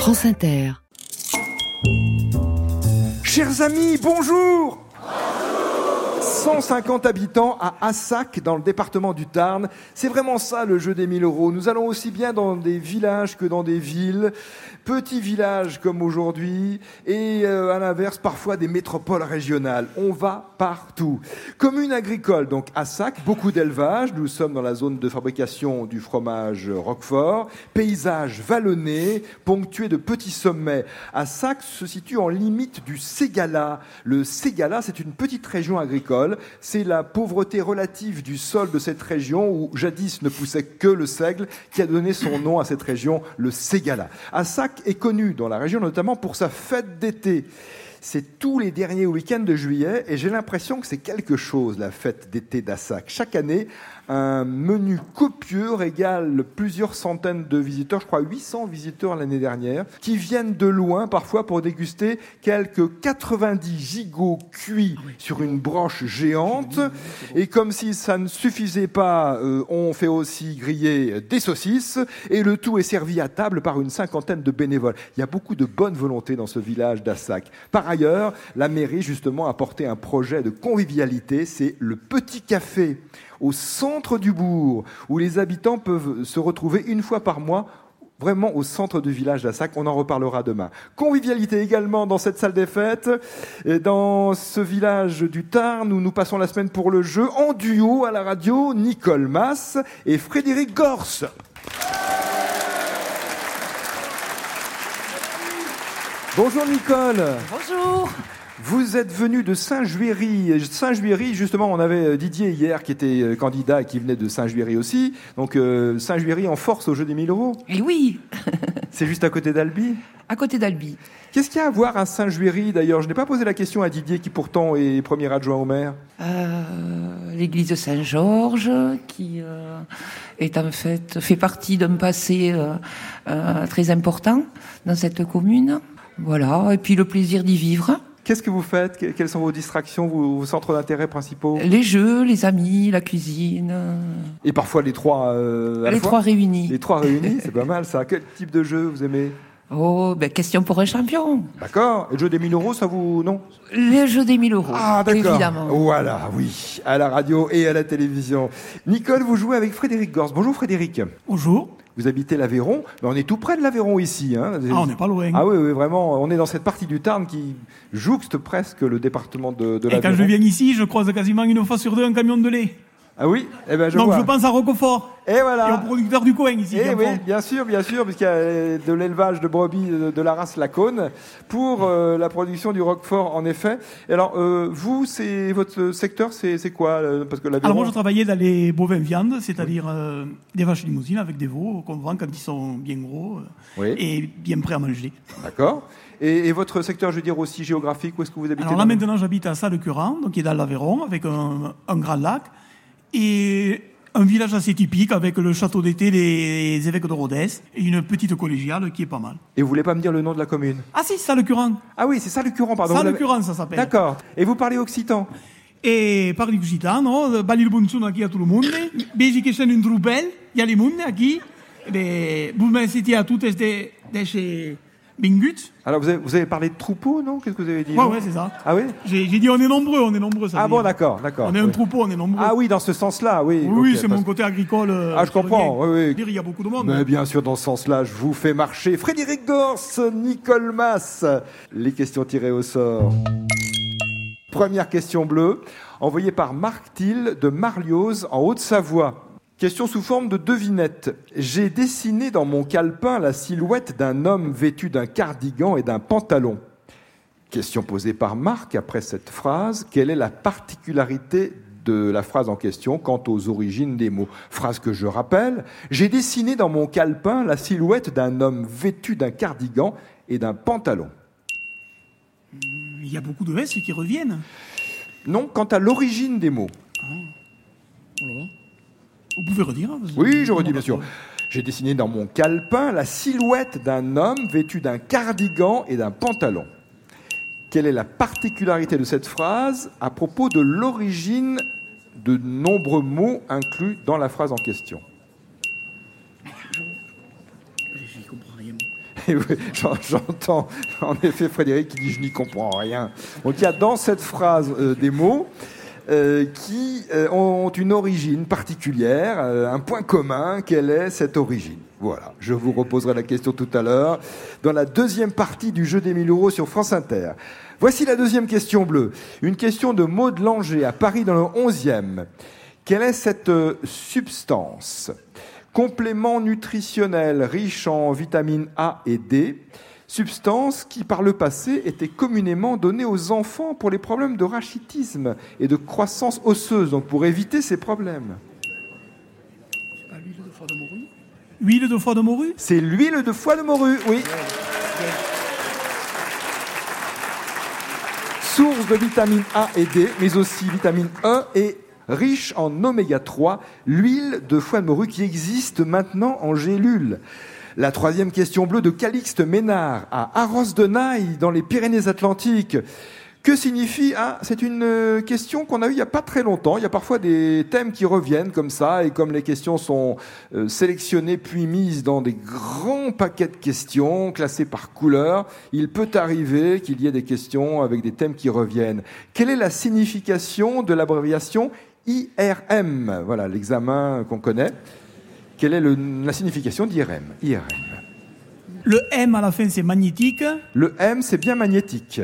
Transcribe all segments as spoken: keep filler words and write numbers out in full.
France Inter. Chers amis, bonjour. cent cinquante habitants à Assac, dans le département du Tarn. C'est vraiment ça le jeu des mille euros. Nous allons aussi bien dans des villages que dans des villes. Petits villages comme aujourd'hui et euh, à l'inverse parfois des métropoles régionales. On va partout. Commune agricole, donc Assac, beaucoup d'élevage. Nous sommes dans la zone de fabrication du fromage Roquefort. Paysage vallonné, ponctué de petits sommets. Assac se situe en limite du Ségala. Le Ségala, c'est une petite région agricole. C'est la pauvreté relative du sol de cette région où jadis ne poussait que le seigle qui a donné son nom à cette région, le Ségala. Assac est connu dans la région notamment pour sa fête d'été. C'est tous les derniers week-ends de juillet et j'ai l'impression que c'est quelque chose, la fête d'été d'Assac. Chaque année, un menu copieux régale plusieurs centaines de visiteurs, je crois huit cents visiteurs l'année dernière, qui viennent de loin parfois pour déguster quelques quatre-vingt-dix gigots cuits sur une broche géante. Et comme si ça ne suffisait pas, euh, on fait aussi griller des saucisses et le tout est servi à table par une cinquantaine de bénévoles. Il y a beaucoup de bonne volonté dans ce village d'Assac. Par ailleurs, la mairie justement a porté un projet de convivialité, c'est le Petit Café au centre du bourg, où les habitants peuvent se retrouver une fois par mois, vraiment au centre du village d'Assac. On en reparlera demain. Convivialité également dans cette salle des fêtes. Et dans ce village du Tarn, où nous passons la semaine pour le jeu, en duo à la radio, Nicole Mas et Frédéric Gors. Bonjour Nicole. Bonjour. Vous êtes venu de Saint-Juéry. Saint-Juéry, justement, on avait Didier hier qui était candidat et qui venait de Saint-Juéry aussi. Donc euh, Saint-Juéry en force au jeu des mille euros. Et oui. C'est juste à côté d'Albi. À côté d'Albi. Qu'est-ce qu'il y a à voir à Saint-Juéry d'ailleurs? Je n'ai pas posé la question à Didier qui pourtant est premier adjoint au maire. Euh, l'église de Saint-Georges qui euh, est en fait fait partie d'un passé euh, euh, très important dans cette commune. Voilà. Et puis le plaisir d'y vivre. Qu'est-ce que vous faites? Quelles sont vos distractions, vos, vos centres d'intérêt principaux? Les jeux, les amis, la cuisine. Et parfois les trois euh, à Les la fois trois réunis. Les trois réunis, c'est pas mal ça. Quel type de jeu vous aimez? Oh, ben question pour un champion. D'accord. Et le jeu des mille euros, ça vous... non? Les jeux des mille euros. Ah, d'accord. Évidemment. Voilà, oui. À la radio et à la télévision. Nicole, vous jouez avec Frédéric Gors. Bonjour Frédéric. Bonjour. Vous habitez l'Aveyron, mais on est tout près de l'Aveyron ici. Hein. Ah, on n'est pas loin. Ah oui, oui, vraiment. On est dans cette partie du Tarn qui jouxte presque le département de, de l'Aveyron. Et quand je viens ici, je croise quasiment une fois sur deux un camion de lait. Ah oui, eh ben je Donc vois. je pense à Roquefort. Et voilà. Et au producteur du coin ici. Et oui, bien sûr, bien sûr, puisqu'il y a de l'élevage de brebis de, de la race Lacaune pour euh, la production du Roquefort, en effet. Et alors, euh, vous, c'est votre secteur, c'est, c'est quoi? Parce que l'Aveyron... Alors moi, je travaillais dans les bovins viandes, c'est-à-dire euh, des vaches limousines avec des veaux qu'on vend quand ils sont bien gros euh, Oui. et bien prêts à manger. D'accord. Et, et votre secteur, je veux dire, aussi géographique, où est-ce que vous habitez? Alors là, maintenant, j'habite à Salles-Curan, donc qui est dans l'Aveyron, avec un, un grand lac. Et un village assez typique avec le château d'été des évêques de Rodez et une petite collégiale qui est pas mal. Et vous voulez pas me dire le nom de la commune? Ah si, Salles-Curan. Ah oui, c'est ça le Curan, pardon. Salles-Curan, ça s'appelle. D'accord. Et vous parlez occitan? E parli occitano, balli il buongiorno qui a tout le monde. Vedi che c'è un trouble, il y a les monde qui. E vous m'invitez à toutes des des binguts. Alors vous avez, vous avez parlé de troupeau, non? Qu'est-ce que vous avez dit? Ouais, ouais, c'est ça. Ah oui? J'ai, j'ai dit on est nombreux, on est nombreux. Ça Ah veut bon, dire. d'accord, d'accord. On est un oui. troupeau, on est nombreux. Ah oui, dans ce sens-là, oui. Oui, ok, c'est parce- mon côté agricole. euh, Ah, je qui comprends, revient. oui, oui. Dire, il y a beaucoup de monde. Mais bien sûr, dans ce sens-là, je vous fais marcher. Frédéric Gors, Nicole Mas. Les questions tirées au sort. Première question bleue, envoyée par Marc Thiel de Marlioz, en Haute-Savoie. Question sous forme de devinette. J'ai dessiné dans mon calepin la silhouette d'un homme vêtu d'un cardigan et d'un pantalon. Question posée par Marc après cette phrase. Quelle est la particularité de la phrase en question quant aux origines des mots? Phrase que je rappelle. J'ai dessiné dans mon calepin la silhouette d'un homme vêtu d'un cardigan et d'un pantalon. Il y a beaucoup de S qui reviennent. Non, quant à l'origine des mots. Vous pouvez redire hein, Oui, je redis bien sûr. J'ai dessiné dans mon calepin la silhouette d'un homme vêtu d'un cardigan et d'un pantalon. Quelle est la particularité de cette phrase à propos de l'origine de nombreux mots inclus dans la phrase en question? J'y comprends rien. Et oui, j'en- j'entends en effet Frédéric qui dit je n'y comprends rien. Donc il y a dans cette phrase euh, des mots euh, qui euh, ont une origine particulière, euh, un point commun. Quelle est cette origine? Voilà, je vous reposerai la question tout à l'heure dans la deuxième partie du jeu des mille euros sur France Inter. Voici la deuxième question bleue. Une question de Maud Langer à Paris dans le onzième. Quelle est cette euh, substance? Complément nutritionnel riche en vitamines A et D, substance qui par le passé était communément donnée aux enfants pour les problèmes de rachitisme et de croissance osseuse, donc pour éviter ces problèmes. L'huile de foie de morue. Huile de foie de morue. C'est l'huile de foie de morue, oui. Source de vitamine A et D, mais aussi vitamine E et riche en oméga trois, l'huile de foie de morue qui existe maintenant en gélule. La troisième question bleue de Calixte Ménard à Arros-de-Naï dans les Pyrénées-Atlantiques. Que signifie ah, c'est une question qu'on a eue il n'y a pas très longtemps. Il y a parfois des thèmes qui reviennent comme ça, et comme les questions sont euh, sélectionnées puis mises dans des grands paquets de questions, classées par couleur, il peut arriver qu'il y ait des questions avec des thèmes qui reviennent. Quelle est la signification de l'abréviation I R M? Voilà, l'examen qu'on connaît. Quelle est le, la signification d'I R M? I R M. Le M à la fin, c'est magnétique. Le M, c'est bien magnétique.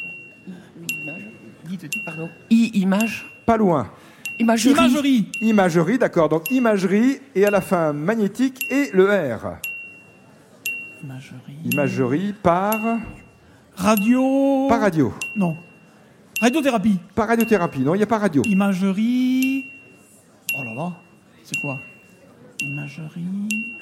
Pardon. I, image. Pas loin. Imagerie. Imagerie. Imagerie, d'accord. Donc imagerie et à la fin magnétique et le R. Imagerie. Imagerie par... Radio. Par radio. Non. Radiothérapie. Par radiothérapie. Non, il n'y a pas radio. Imagerie. Oh là là. C'est quoi? Imagerie.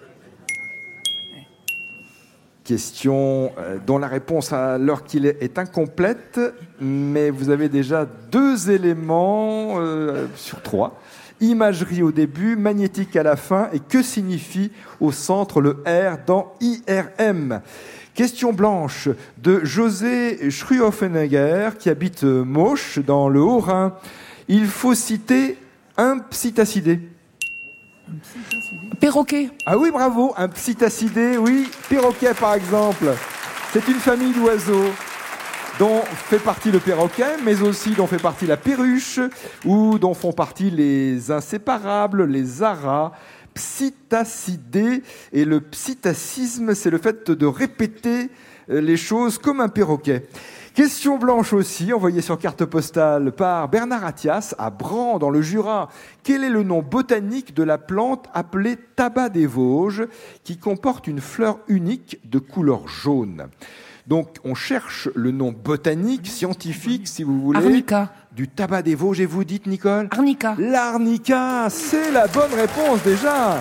Question euh, dont la réponse à l'heure qu'il est est incomplète, mais vous avez déjà deux éléments euh, sur trois. Imagerie au début, magnétique à la fin, et que signifie au centre le R dans I R M? Question blanche de José Schruoffenegger qui habite Mauch dans le Haut-Rhin. Il faut citer un psittacidé. Perroquet. Ah oui, bravo, un psittacidé, oui. Perroquet, par exemple. C'est une famille d'oiseaux dont fait partie le perroquet, mais aussi dont fait partie la perruche, ou dont font partie les inséparables, les aras. Psittacidé, et le psittacisme, c'est le fait de répéter les choses comme un perroquet. Question blanche aussi, envoyée sur carte postale par Bernard Attias à Bran, dans le Jura. Quel est le nom botanique de la plante appelée tabac des Vosges, qui comporte une fleur unique de couleur jaune? Donc, on cherche le nom botanique, scientifique, si vous voulez. Arnica. Du tabac des Vosges, et vous dites, Nicole? Arnica. L'arnica, c'est la bonne réponse déjà.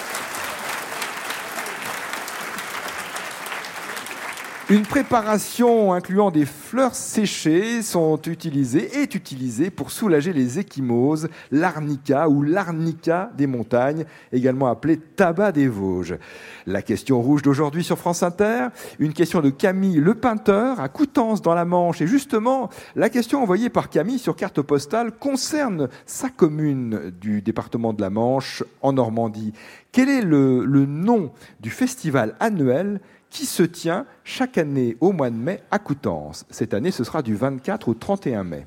Une préparation incluant des fleurs séchées sont utilisées, est utilisée pour soulager les ecchymoses, l'arnica ou l'arnica des montagnes, également appelée tabac des Vosges. La question rouge d'aujourd'hui sur France Inter, une question de Camille Le Painteur à Coutances dans la Manche. Et justement, la question envoyée par Camille sur carte postale concerne sa commune du département de la Manche en Normandie. Quel est le, le nom du festival annuel qui se tient chaque année au mois de mai à Coutances? Cette année, ce sera du vingt-quatre au trente et un mai.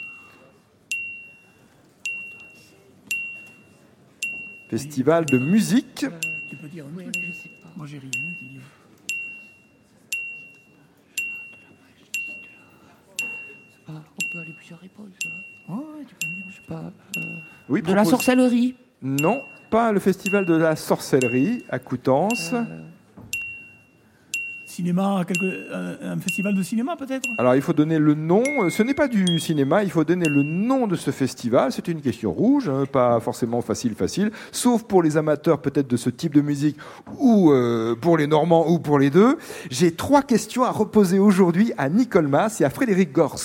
Festival de musique. Tu peux dire un truc? Moi, j'ai rien. qui dit. Ah, on peut aller plusieurs réponses. Ouais, tu peux me dire. Je sais pas. Euh, Oui, de la propose- sorcellerie. Non, pas le festival de la sorcellerie à Coutances. Euh, Cinéma, quelque, un, un festival de cinéma peut-être? Alors, il faut donner le nom. Ce n'est pas du cinéma, il faut donner le nom de ce festival. C'est une question rouge, hein, pas forcément facile, facile, sauf pour les amateurs peut-être de ce type de musique, ou euh, pour les Normands, ou pour les deux. J'ai trois questions à reposer aujourd'hui à Nicole Mas et à Frédéric Gors.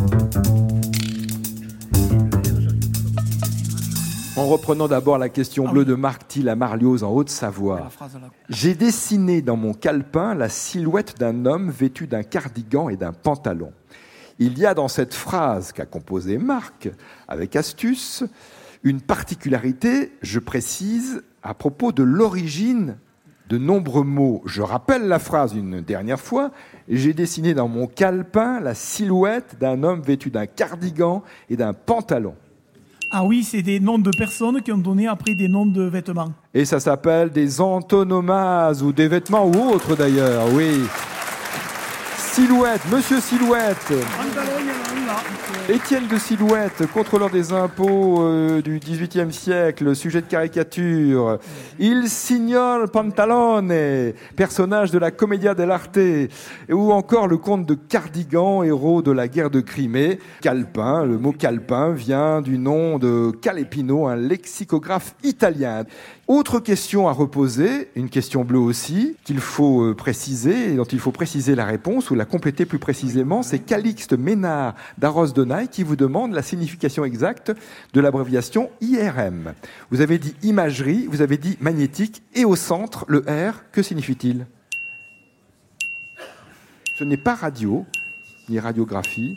En reprenant d'abord la question bleue de Marc Thiel à Marlioz en Haute-Savoie. La phrase là. J'ai dessiné dans mon calepin la silhouette d'un homme vêtu d'un cardigan et d'un pantalon. Il y a dans cette phrase qu'a composée Marc, avec astuce, une particularité, je précise, à propos de l'origine de nombreux mots. Je rappelle la phrase une dernière fois. J'ai dessiné dans mon calepin la silhouette d'un homme vêtu d'un cardigan et d'un pantalon. Ah oui, c'est des noms de personnes qui ont donné après des noms de vêtements. Et ça s'appelle des antonomases ou des vêtements ou autres d'ailleurs, oui. Silhouette, Monsieur Silhouette. Étienne de Silhouette, contrôleur des impôts euh, du dix-huitième siècle, sujet de caricature. Il signor Pantalone, personnage de la Commedia dell'arte, ou encore le comte de Cardigan, héros de la guerre de Crimée. Calepin, le mot calepin vient du nom de Calepino, un lexicographe italien. Autre question à reposer, une question bleue aussi, qu'il faut préciser, et dont il faut préciser la réponse, ou la compléter plus précisément, c'est Calixte Ménard d'Arros-Donaï qui vous demande la signification exacte de l'abréviation I R M. Vous avez dit imagerie, vous avez dit magnétique, et au centre, le R, que signifie-t-il ? Ce n'est pas radio, ni radiographie.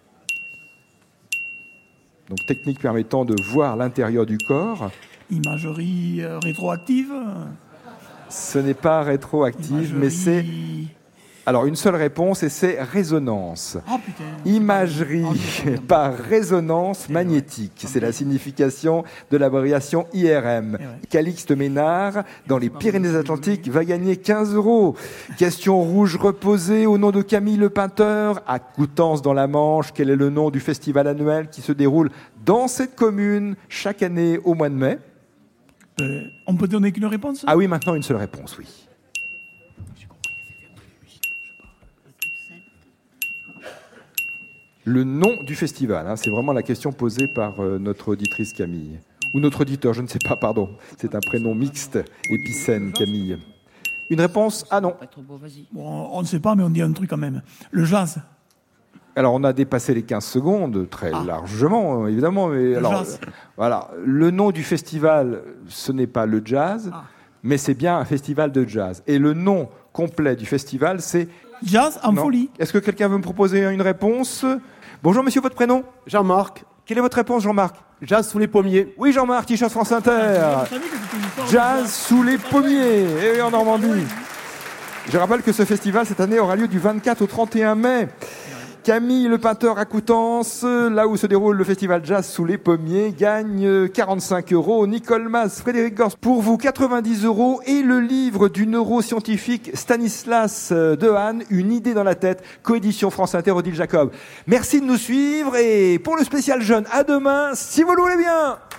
Donc technique permettant de voir l'intérieur du corps. Imagerie euh, rétroactive. Ce n'est pas rétroactive, Imagerie... mais c'est... Alors, une seule réponse, et c'est résonance. Oh, putain. Imagerie oh, par résonance magnétique. C'est la signification de l'abréviation I R M. Ouais. Calixte Ménard, dans les Pyrénées-Atlantiques, va gagner quinze euros. Question rouge reposée au nom de Camille Le Painteur, à Coutances dans la Manche. Quel est le nom du festival annuel qui se déroule dans cette commune chaque année au mois de mai ? euh, On peut donner qu'une réponse ? Ah oui, maintenant une seule réponse, oui. Le nom du festival, hein, c'est vraiment la question posée par euh, notre auditrice Camille. Ou notre auditeur, je ne sais pas, pardon. C'est un prénom mixte, épicène, Camille. Une réponse ? Ah non. Bon, on ne sait pas, mais on dit un truc quand même. Le jazz. Alors, on a dépassé les quinze secondes, très ah. largement, évidemment. Mais le alors, jazz. Euh, voilà. Le nom du festival, ce n'est pas le jazz, ah. mais c'est bien un festival de jazz. Et le nom complet du festival, c'est... Jazz en non. folie. Est-ce que quelqu'un veut me proposer une réponse ? Bonjour monsieur, votre prénom ? Jean-Marc. Quelle est votre réponse, Jean-Marc ? Jazz sous les pommiers. Oui, Jean-Marc, T-shirt France Inter. Jazz sous les pommiers, et oui, en Normandie. Je rappelle que ce festival, cette année, aura lieu du vingt-quatre au trente et un mai. Camille Le Painteur à Coutances, là où se déroule le festival Jazz sous les pommiers, gagne quarante-cinq euros. Nicole Mas, Frédéric Gors, pour vous quatre-vingt-dix euros. Et le livre du neuroscientifique Stanislas Dehaene, Une idée dans la tête, coédition France Inter, Odile Jacob. Merci de nous suivre et pour le spécial jeune, à demain, si vous le voulez bien.